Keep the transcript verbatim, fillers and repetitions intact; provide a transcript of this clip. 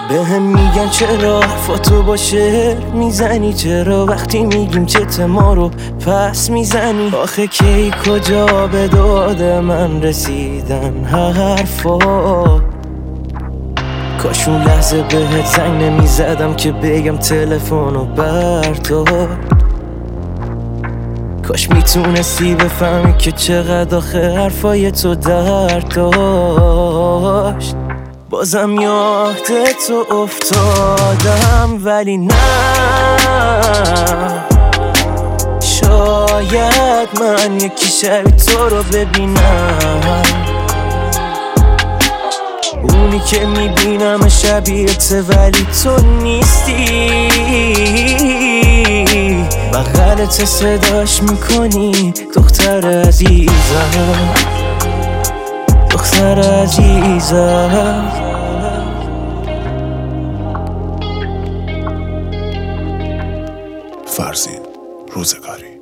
به هم میگن چرا حرفاتو با شعر میزنی، چرا وقتی میگیم چت ما رو پس میزنی. آخه کی کجا به داد من رسیدن حرفا، کاش اون لحظه بهت زنگ نمیزدم که بگم تلفنو بردار. کاش میتونستی بفهمی که چقدر آخه حرفای تو درد داشت. بازم یاد تو افتادم ولی نه، شاید من یکی شبی تو رو ببینم، اونی که میبینم شبیهته ولی تو نیستی. بغلت صداش میکنی دختر عزیزم، دختر عزیزم. فرزین روزگاری.